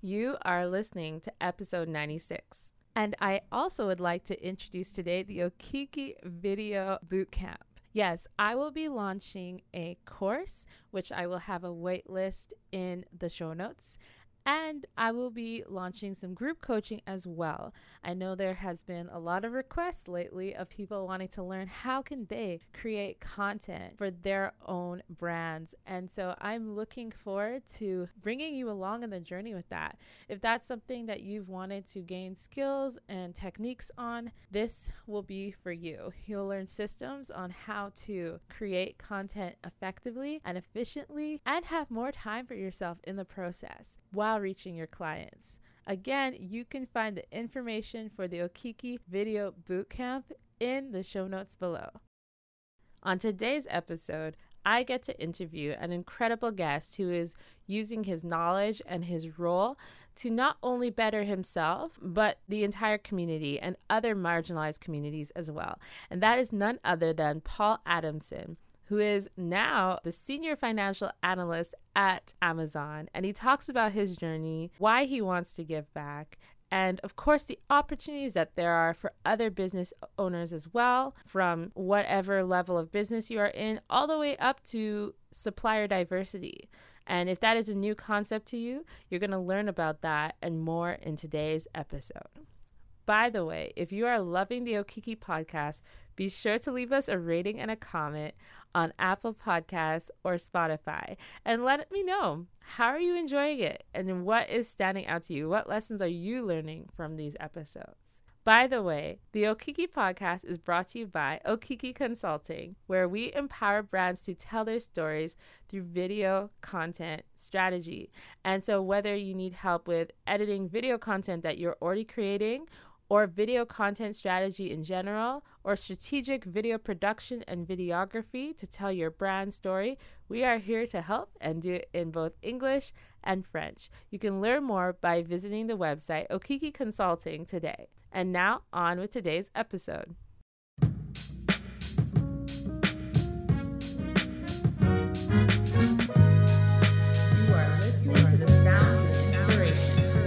You are listening to episode 96. And I also would like to introduce today the Okiki Video Bootcamp. Yes, I will be launching a course, which I will have a wait list in the show notes. And I will be launching some group coaching as well. I know there has been a lot of requests lately of people wanting to learn how can they create content for their own brands. And so I'm looking forward to bringing you along in the journey with that. If that's something that you've wanted to gain skills and techniques on, this will be for you. You'll learn systems on how to create content effectively and efficiently and have more time for yourself in the process while reaching your clients. Again, you can find the information for the Okiki Video Bootcamp in the show notes below. On today's episode, I get to interview an incredible guest who is using his knowledge and his role to not only better himself, but the entire community and other marginalized communities as well. And that is none other than Paul Adamson, who is now the senior financial analyst at Amazon. And he talks about his journey, why he wants to give back, and of course, the opportunities that there are for other business owners as well, from whatever level of business you are in, all the way up to supplier diversity. And if that is a new concept to you, you're going to learn about that and more in today's episode. By the way, if you are loving the Okiki podcast, be sure to leave us a rating and a comment on Apple Podcasts or Spotify and let me know, how are you enjoying it and what is standing out to you? What lessons are you learning from these episodes? By the way, the Okiki podcast is brought to you by Okiki Consulting, where we empower brands to tell their stories through video content strategy. And so whether you need help with editing video content that you're already creating, or video content strategy in general, or strategic video production and videography to tell your brand story, we are here to help and do it in both English and French. You can learn more by visiting the website Okiki Consulting today. And now, on with today's episode. You are listening to the sounds of inspiration.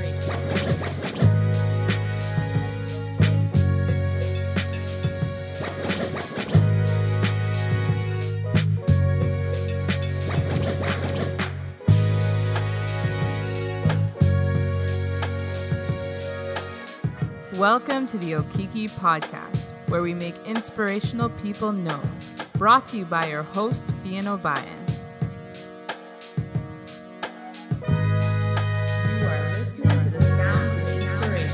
Welcome to the Okiki Podcast, where we make inspirational people known. Brought to you by your host, Fian O'Brien. You are listening to the sounds of inspiration.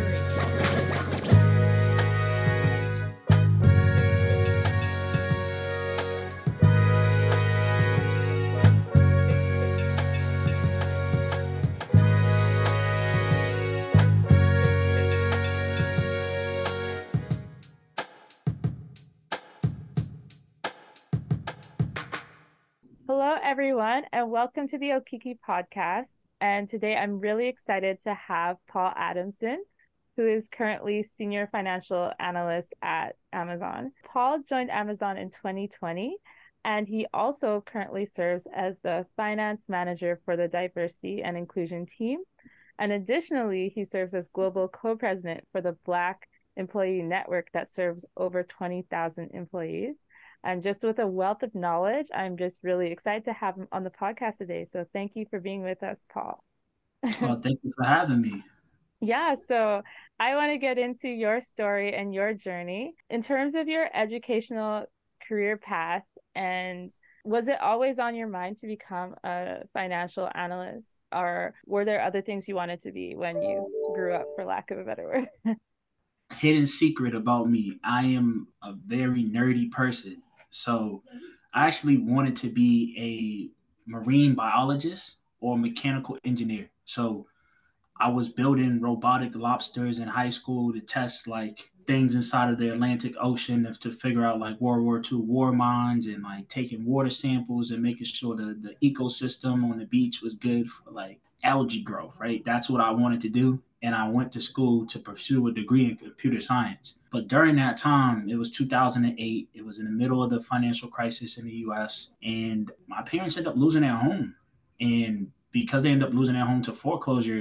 Hello, everyone, and welcome to the Okiki Podcast. And today I'm really excited to have Paul Adamson, who is currently Senior Financial Analyst at Amazon. Paul joined Amazon in 2020, and he also currently serves as the Finance Manager for the Diversity and Inclusion team. And additionally, he serves as Global Co-President for the Black Employee Network that serves over 20,000 employees. And just with a wealth of knowledge, I'm just really excited to have him on the podcast today. So thank you for being with us, Paul. Well, thank you for having me. Yeah, so I want to get into your story and your journey in terms of your educational career path. And was it always on your mind to become a financial analyst, or were there other things you wanted to be when you grew up, for lack of a better word? Hidden secret about me, I am a very nerdy person. So I actually wanted to be a marine biologist or mechanical engineer. So I was building robotic lobsters in high school to test like things inside of the Atlantic Ocean to figure out like World War II war mines, and like taking water samples and making sure the ecosystem on the beach was good for like algae growth, right? That's what I wanted to do. And I went to school to pursue a degree in computer science. But during that time, it was 2008. It was in the middle of the financial crisis in the US. And my parents ended up losing their home. And because they ended up losing their home to foreclosure,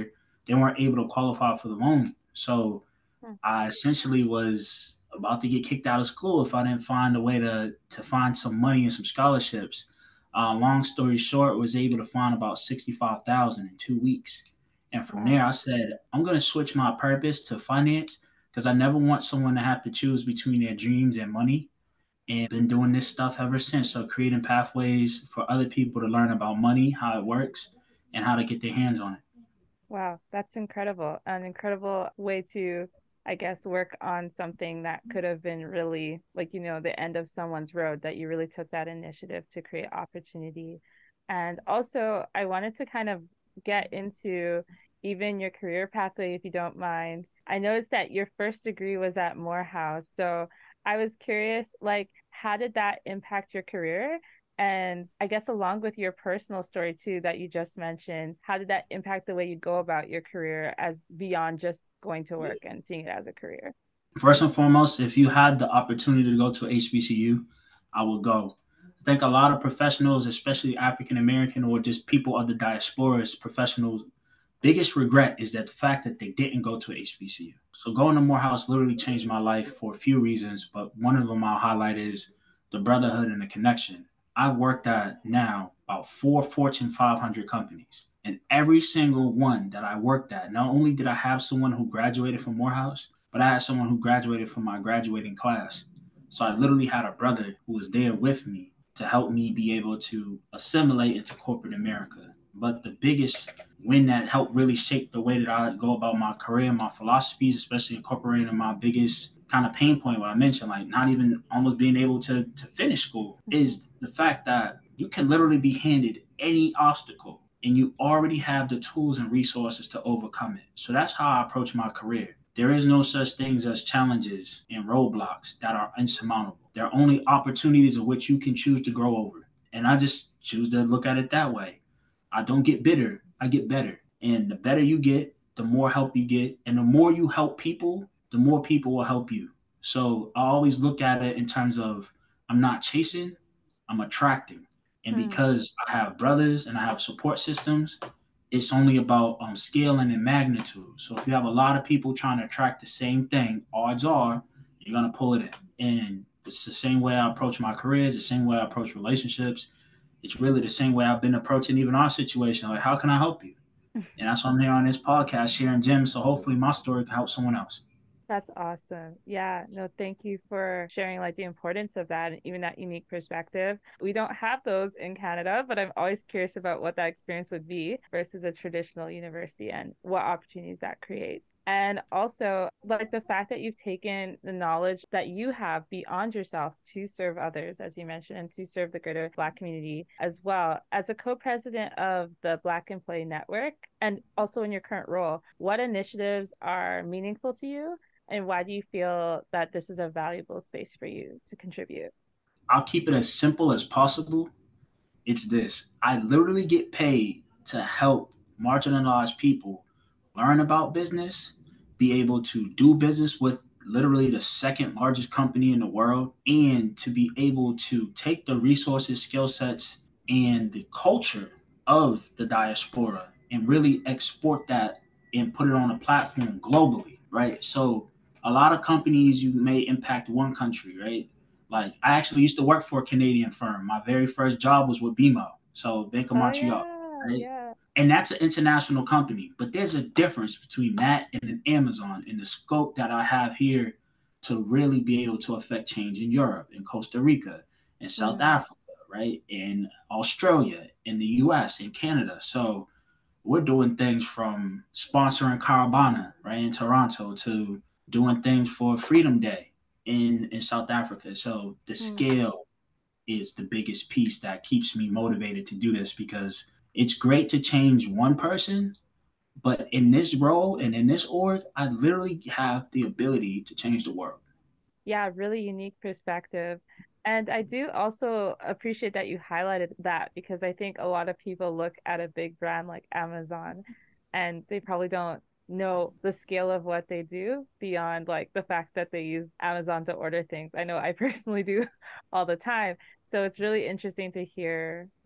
they weren't able to qualify for the loan. So Hmm. I essentially was about to get kicked out of school if I didn't find a way to find some money and some scholarships. Long story short, was able to find about 65,000 in 2 weeks, and from there Wow. I said I'm gonna switch my purpose to finance because I never want someone to have to choose between their dreams and money. And been doing this stuff ever since. So creating pathways for other people to learn about money, how it works, and how to get their hands on it. Wow, that's incredible. An incredible way to, I guess, work on something that could have been really like, the end of someone's road, that you really took that initiative to create opportunity. And also, I wanted to kind of get into even your career pathway, if you don't mind. I noticed that your first degree was at Morehouse. So I was curious, like, how did that impact your career? And I guess along with your personal story too that you just mentioned, how did that impact the way you go about your career as beyond just going to work and seeing it as a career? First and foremost, if you had the opportunity to go to HBCU, I would go. I think a lot of professionals, especially African American or just people of the diaspora's professionals, biggest regret is that the fact that they didn't go to HBCU. So going to Morehouse literally changed my life for a few reasons, but one of them I'll highlight is the brotherhood and the connection. I've worked at now about four Fortune 500 companies. And every single one that I worked at, not only did I have someone who graduated from Morehouse, but I had someone who graduated from my graduating class. So I literally had a brother who was there with me to help me be able to assimilate into corporate America. But the biggest win that helped really shape the way that I go about my career, my philosophies, especially incorporating my biggest kind of pain point, what I mentioned, like not even almost being able to finish school, Mhm. is the fact that you can literally be handed any obstacle and you already have the tools and resources to overcome it. So that's how I approach my career. There is no such things as challenges and roadblocks that are insurmountable. There are only opportunities of which you can choose to grow over. And I just choose to look at it that way. I don't get bitter, I get better. And the better you get, the more help you get. And the more you help people, the more people will help you. So I always look at it in terms of I'm not chasing, I'm attracting. And Hmm. because I have brothers and I have support systems, it's only about scaling and magnitude. So if you have a lot of people trying to attract the same thing, odds are you're gonna pull it in. And it's the same way I approach my career, it's the same way I approach relationships. It's really the same way I've been approaching even our situation. Like, how can I help you? And that's why I'm here on this podcast sharing gems. So hopefully my story can help someone else. That's awesome. Yeah, no, thank you for sharing like the importance of that and even that unique perspective. We don't have those in Canada, but I'm always curious about what that experience would be versus a traditional university and what opportunities that creates. And also, like the fact that you've taken the knowledge that you have beyond yourself to serve others, as you mentioned, and to serve the greater Black community as well. As a co president of the Black Employee Network, and also in your current role, what initiatives are meaningful to you? And why do you feel that this is a valuable space for you to contribute? I'll keep it as simple as possible. It's this: I literally get paid to help marginalized people learn about business, be able to do business with literally the second largest company in the world, and to be able to take the resources, skill sets, and the culture of the diaspora and really export that and put it on a platform globally, right? So a lot of companies you may impact one country, right? Like I actually used to work for a Canadian firm. My very first job was with BMO, so Bank of Oh, Montreal, yeah, right? yeah. And that's an international company. But there's a difference between that and an Amazon and the scope that I have here to really be able to affect change in Europe, in Costa Rica, in South Mm. Africa, right? In Australia, in the US, in Canada. So we're doing things from sponsoring Caravana, right, in Toronto to doing things for Freedom Day in South Africa. So the Mm. scale is the biggest piece that keeps me motivated to do this because it's great to change one person, but in this role and in this org, I literally have the ability to change the world. Yeah, really unique perspective. And I do also appreciate that you highlighted that because I think a lot of people look at a big brand like Amazon and they probably don't know the scale of what they do beyond like the fact that they use Amazon to order things. I know I personally do all the time. So it's really interesting to hear, yeah.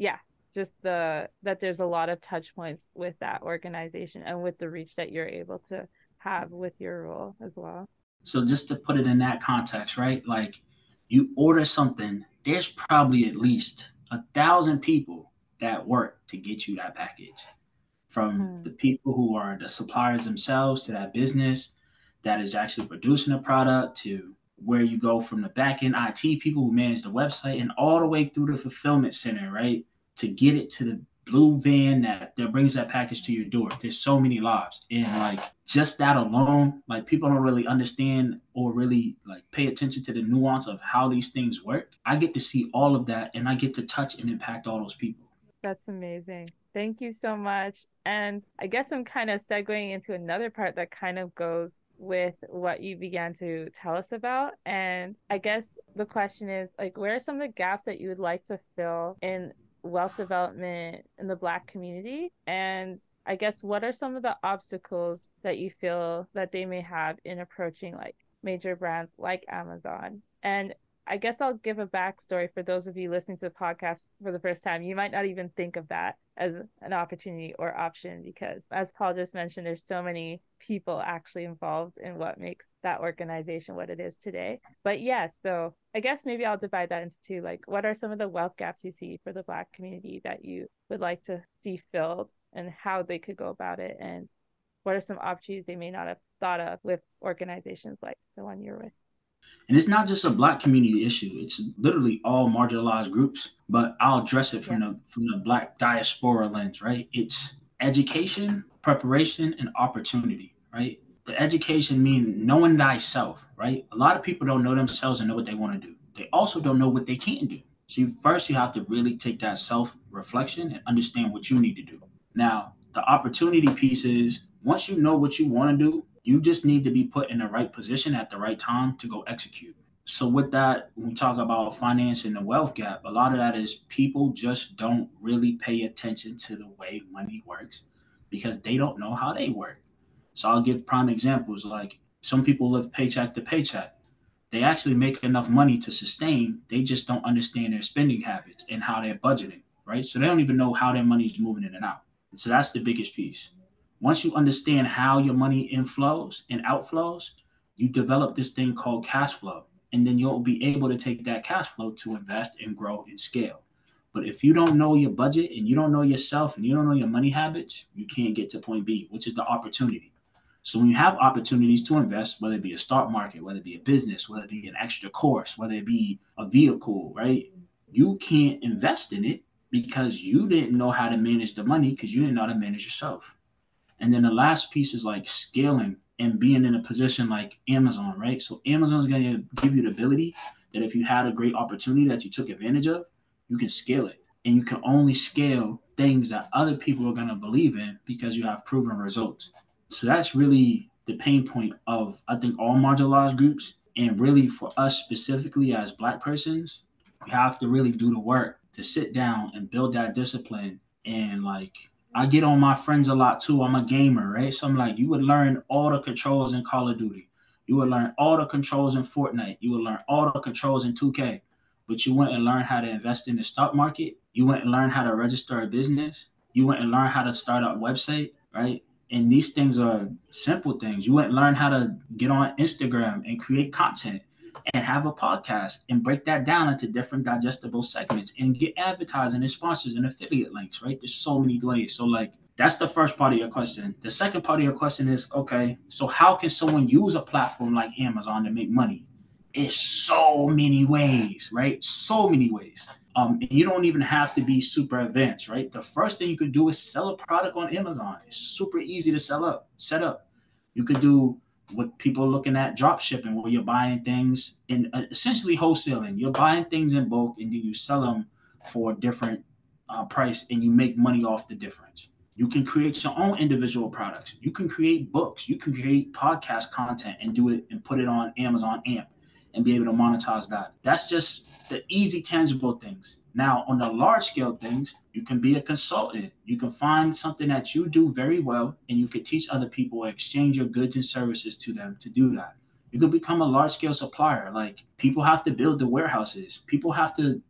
just that there's a lot of touch points with that organization and with the reach that you're able to have with your role as well. So just to put it in that context, right? Like you order something, there's probably at least 1,000 people that work to get you that package. From the Mm. people who are the suppliers themselves to that business that is actually producing a product to where you go from the back end IT people who manage the website and all the way through the fulfillment center, right? To get it to the blue van that brings that package to your door. There's so many lives. And like just that alone, like people don't really understand or really like pay attention to the nuance of how these things work. I get to see all of that and I get to touch and impact all those people. That's amazing. Thank you so much. And I guess I'm kind of segueing into another part that kind of goes with what you began to tell us about. And I guess the question is like, where are some of the gaps that you would like to fill in wealth development in the Black community? And I guess what are some of the obstacles that you feel that they may have in approaching like major brands like Amazon? And I guess I'll give a backstory for those of you listening to the podcast for the first time. You might not even think of that as an opportunity or option because, as Paul just mentioned, there's so many people actually involved in what makes that organization what it is today. But yes, so I guess maybe I'll divide that into two. Like, what are some of the wealth gaps you see for the Black community that you would like to see filled and how they could go about it? And what are some opportunities they may not have thought of with organizations like the one you're with? And it's not just a Black community issue. It's literally all marginalized groups. But I'll address it from Yes. the Black diaspora lens, right? It's education, preparation, and opportunity, right? The education means knowing thyself, right? A lot of people don't know themselves and know what they want to do. They also don't know what they can't do. So first you have to really take that self reflection and understand what you need to do. Now, the opportunity piece is once you know what you want to do, you just need to be put in the right position at the right time to go execute. So with that, when we talk about finance and the wealth gap, a lot of that is people just don't really pay attention to the way money works because they don't know how they work. So I'll give prime examples like some people live paycheck to paycheck. They actually make enough money to sustain. They just don't understand their spending habits and how they're budgeting, right? So they don't even know how their money is moving in and out. So that's the biggest piece. Once you understand how your money inflows and outflows, you develop this thing called cash flow. And then you'll be able to take that cash flow to invest and grow and scale. But if you don't know your budget and you don't know yourself and you don't know your money habits, you can't get to point B, which is the opportunity. So when you have opportunities to invest, whether it be a stock market, whether it be a business, whether it be an extra course, whether it be a vehicle, right? You can't invest in it because you didn't know how to manage the money because you didn't know how to manage yourself. And then the last piece is like scaling and being in a position like Amazon, right? So Amazon's going to give you the ability that if you had a great opportunity that you took advantage of, you can scale it. And you can only scale things that other people are going to believe in because you have proven results. So that's really the pain point of, I think, all marginalized groups. And really for us specifically as Black persons, we have to really do the work to sit down and build that discipline. And like, I get on my friends a lot too. I'm a gamer, right? So I'm like, you would learn all the controls in Call of Duty. You would learn all the controls in Fortnite. You would learn all the controls in 2K. But you went and learn how to invest in the stock market. You went and learn how to register a business. You went and learn how to start a website, right? And these things are simple things. You went and learn how to get on Instagram and create content and have a podcast and break that down into different digestible segments and get advertising and sponsors and affiliate links, right? There's so many ways. So like that's the first part of your question. The second part of your question is, okay, so how can someone use a platform like Amazon to make money? It's so many ways, right? So many ways. And you don't even have to be super advanced, right? The first thing you could do is sell a product on Amazon. It's super easy to set up. You could do what people are looking at drop shipping, where you're buying things in essentially wholesaling. You're buying things in bulk and then you sell them for a different price and you make money off the difference. You can create your own individual products. You can create books. You can create podcast content and do it and put it on Amazon AMP and be able to monetize that. That's just the easy, tangible things. Now, on the large scale things, you can be a consultant. You can find something that you do very well and you can teach other people or exchange your goods and services to them to do that. You can become a large scale supplier. Like people have to build the warehouses. People have to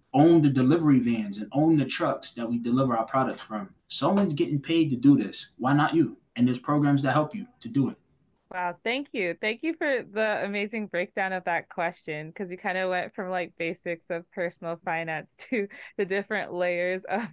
own the delivery vans and own the trucks that we deliver our products from. Someone's getting paid to do this. Why not you? And there's programs that help you to do it. Wow, thank you. Thank you for the amazing breakdown of that question because you kind of went from like basics of personal finance to the different layers of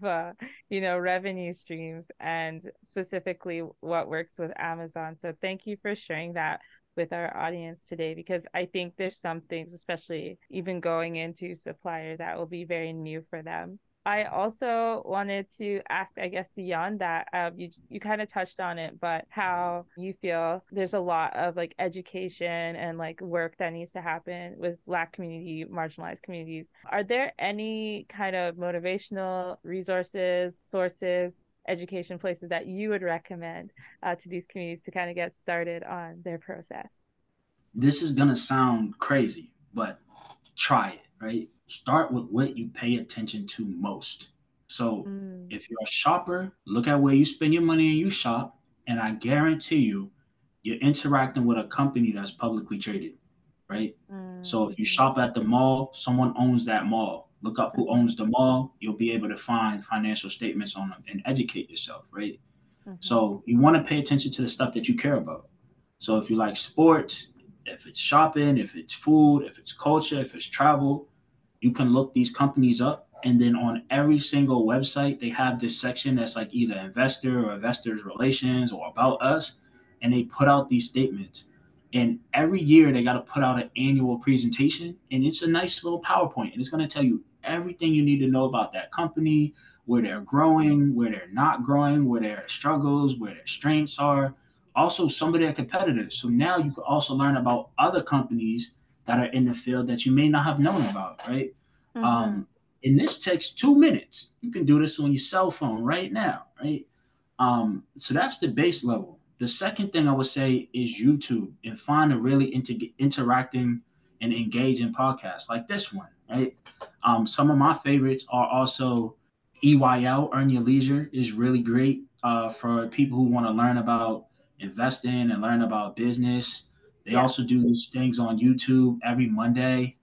revenue streams and specifically what works with Amazon. So thank you for sharing that with our audience today because I think there's some things, especially even going into supplier, that will be very new for them. I also wanted to ask, I guess, beyond that, you kind of touched on it, but how you feel there's a lot of like education and like work that needs to happen with Black community, marginalized communities. Are there any kind of motivational resources, sources, education places that you would recommend to these communities to kind of get started on their process? This is going to sound crazy, but try it, right? Start with what you pay attention to most. So Mm, if you're a shopper, look at where you spend your money and you shop, and I guarantee you, you're interacting with a company that's publicly traded, right? So if you mhm, shop at the mall, someone owns that mall. Look up who mhm, owns the mall. You'll be able to find financial statements on them and educate yourself, right? mhm, So you want to pay attention to the stuff that you care about. So if you like sports, if it's shopping, if it's food, if it's culture, if it's travel, you can look these companies up. And then on every single website, they have this section that's like either investor or investors relations or about us. And they put out these statements. And every year they got to put out an annual presentation. And it's a nice little PowerPoint. And it's going to tell you everything you need to know about that company, where they're growing, where they're not growing, where their struggles, where their strengths are. Also, some of their competitors. So now you can also learn about other companies that are in the field that you may not have known about, right? mhm. Um, and this takes 2 minutes. You can do this on your cell phone right now, right? So that's the base level. The second thing I would say is YouTube and find a really interacting and engaging podcast like this one, right? Some of my favorites are also EYL, Earn Your Leisure, is really great for people who want to learn about investing and learn about business. They Yeah. also do these things on YouTube every Monday.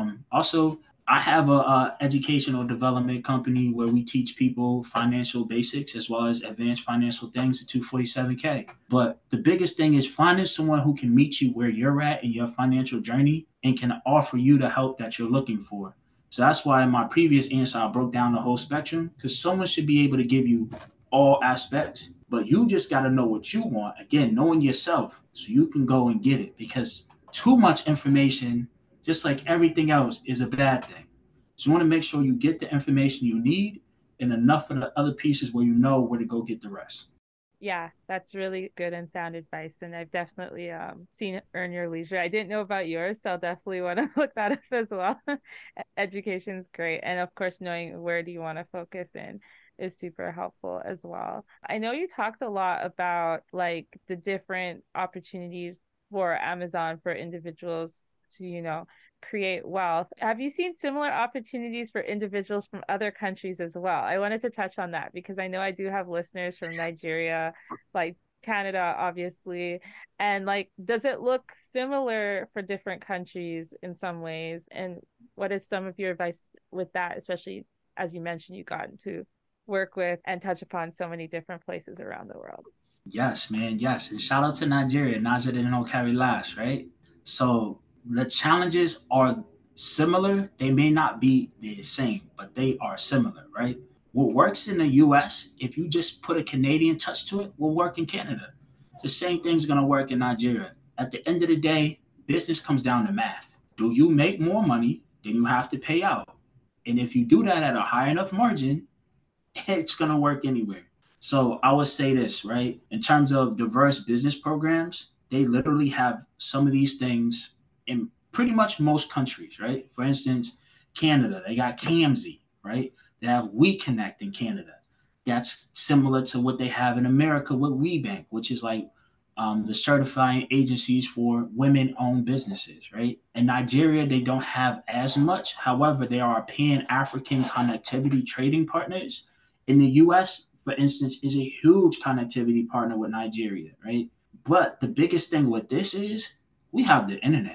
Also, I have a educational development company where we teach people financial basics as well as advanced financial things at 247K. But the biggest thing is finding someone who can meet you where you're at in your financial journey and can offer you the help that you're looking for. So that's why in my previous answer, I broke down the whole spectrum because someone should be able to give you all aspects, but you just got to know what you want. Again, knowing yourself so you can go and get it because too much information, just like everything else, is a bad thing. So you want to make sure you get the information you need and enough of the other pieces where you know where to go get the rest. Yeah, that's really good and sound advice. And I've definitely seen Earn Your Leisure. I didn't know about yours, so I'll definitely want to look that up as well. Education's great. And of course, knowing where do you want to focus in is super helpful as well. I know you talked a lot about like the different opportunities for Amazon for individuals to, create wealth. Have you seen similar opportunities for individuals from other countries as well? I wanted to touch on that because I know I do have listeners from Nigeria, like Canada, obviously. And like, does it look similar for different countries in some ways? And what is some of your advice with that, especially as you mentioned, you got to work with and touch upon so many different places around the world? Yes, man. Yes. And shout out to Nigeria. Niger didn't know carry last, right? So the challenges are similar. They may not be the same, but they are similar, right? What works in the US, if you just put a Canadian touch to it, will work in Canada. The same thing's going to work in Nigeria. At the end of the day, business comes down to math. Do you make more money than you have to pay out? And if you do that at a high enough margin, it's going to work anywhere. So I would say this, right? In terms of diverse business programs, they literally have some of these things in pretty much most countries, right? For instance, Canada, they got CAMSI, right? They have WeConnect in Canada. That's similar to what they have in America with WeBank, which is like the certifying agencies for women-owned businesses, right? In Nigeria, they don't have as much. However, they are Pan-African connectivity trading partners. In the US, for instance, is a huge connectivity partner with Nigeria, right? But the biggest thing with this is we have the internet.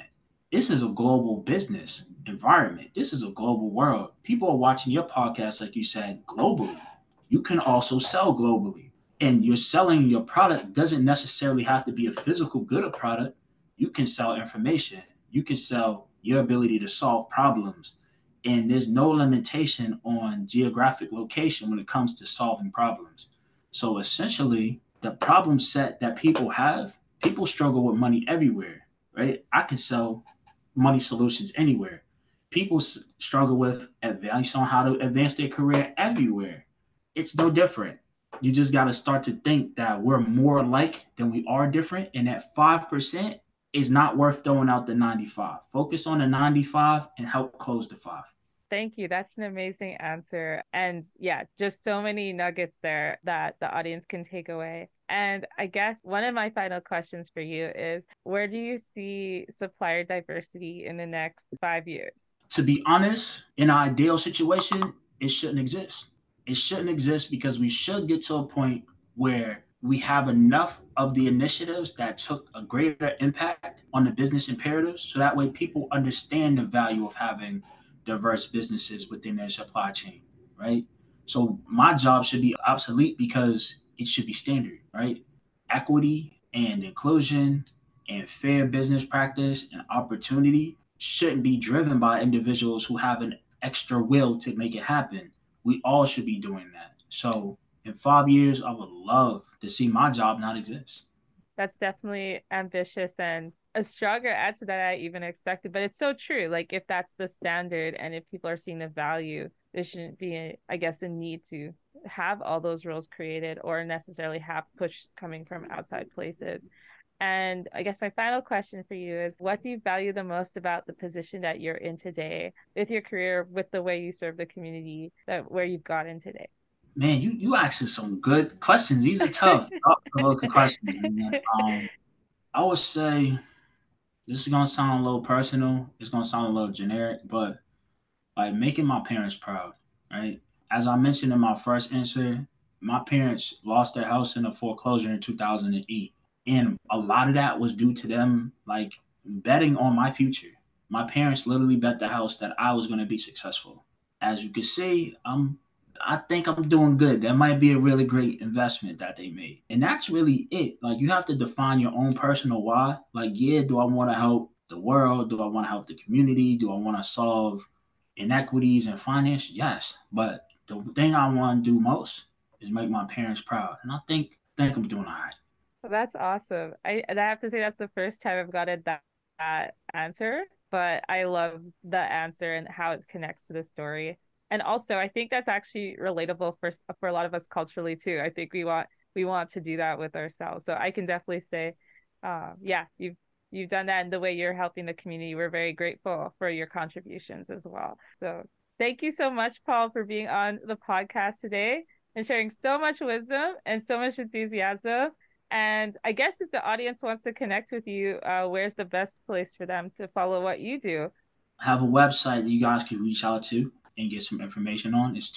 This is a global business environment. This is a global world. People are watching your podcast, like you said, globally. You can also sell globally. And you're selling your product doesn't necessarily have to be a physical good or product. You can sell information. You can sell your ability to solve problems. And there's no limitation on geographic location when it comes to solving problems. So essentially, the problem set that people have, people struggle with money everywhere, right? I can sell money solutions anywhere. People struggle with advice on how to advance their career everywhere. It's no different. You just got to start to think that we're more alike than we are different, and that 5% is not worth throwing out the 95. Focus on the 95 and help close the 5. Thank you. That's an amazing answer. And yeah, just so many nuggets there that the audience can take away. And I guess one of my final questions for you is, where do you see supplier diversity in the next 5 years? To be honest, in an ideal situation, it shouldn't exist. It shouldn't exist because we should get to a point where we have enough of the initiatives that took a greater impact on the business imperatives so that way people understand the value of having diverse businesses within their supply chain, right? So my job should be obsolete because it should be standard, right? Equity and inclusion and fair business practice and opportunity shouldn't be driven by individuals who have an extra will to make it happen. We all should be doing that. So in 5 years, I would love to see my job not exist. That's definitely ambitious and a stronger answer than I even expected. But it's so true. Like, if that's the standard and if people are seeing the value, there shouldn't be, I guess, a need to have all those rules created or necessarily have push coming from outside places. And I guess my final question for you is, what do you value the most about the position that you're in today, with your career, with the way you serve the community, that where you've gotten today? Man, you asking some good questions. These are tough, thought-provoking questions, man. I would say this is gonna sound a little personal. It's gonna sound a little generic, but like making my parents proud, right? As I mentioned in my first answer, my parents lost their house in a foreclosure in 2008. And a lot of that was due to them like betting on my future. My parents literally bet the house that I was going to be successful. As you can see, I think I'm doing good. That might be a really great investment that they made. And that's really it. Like you have to define your own personal why. Like, yeah, do I want to help the world? Do I want to help the community? Do I want to solve inequities in finance? Yes. But the thing I want to do most is make my parents proud. And I think I'm doing all right. That's awesome. And I have to say that's the first time I've gotten that answer, but I love the answer and how it connects to the story. And also, I think that's actually relatable for a lot of us culturally too. I think we want to do that with ourselves. So I can definitely say, yeah, you've done that in the way you're helping the community. We're very grateful for your contributions as well. So thank you so much, Paul, for being on the podcast today and sharing so much wisdom and so much enthusiasm. And I guess if the audience wants to connect with you, where's the best place for them to follow what you do? I have a website that you guys can reach out to and get some information on. It's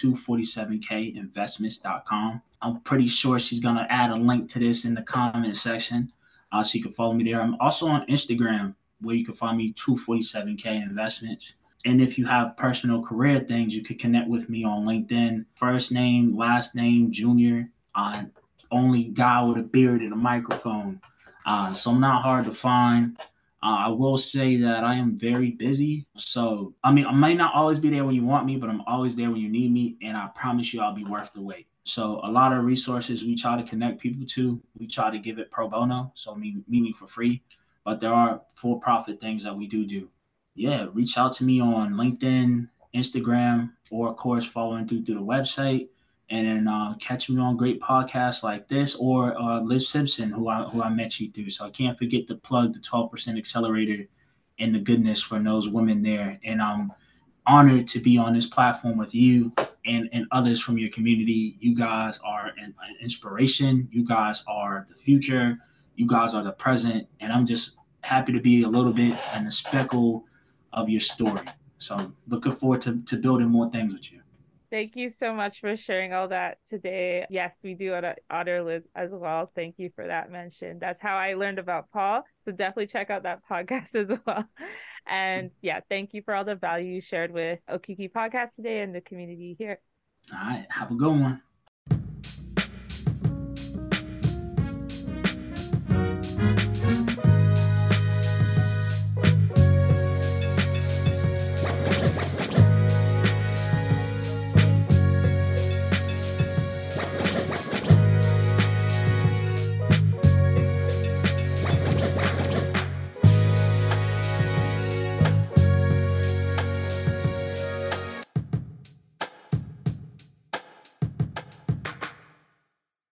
247kinvestments.com. I'm pretty sure she's going to add a link to this in the comment section so you can follow me there. I'm also on Instagram where you can find me 247K Investments. And if you have personal career things, you can connect with me on LinkedIn. First name, last name, Junior. Only guy with a beard and a microphone. So I'm not hard to find. I will say that I am very busy. So, I mean, I might not always be there when you want me, but I'm always there when you need me. And I promise you I'll be worth the wait. So, a lot of resources we try to connect people to, we try to give it pro bono. So, meaning for free. But there are for profit things that we do. Yeah, reach out to me on LinkedIn, Instagram, or of course, following through the website and then catch me on great podcasts like this or Liv Simpson, who I met you through. So I can't forget to plug the 12% Accelerator and the goodness for those women there. And I'm honored to be on this platform with you and others from your community. You guys are an inspiration. You guys are the future. You guys are the present. And I'm just happy to be a little bit in the speckle of your story. So looking forward to building more things with you. Thank you so much for sharing all that today. Yes, we do honor Liz as well. Thank you for that mention. That's how I learned about Paul. So definitely check out that podcast as well. And yeah, thank you for all the value you shared with Okiki Podcast today and the community here. All right. Have a good one.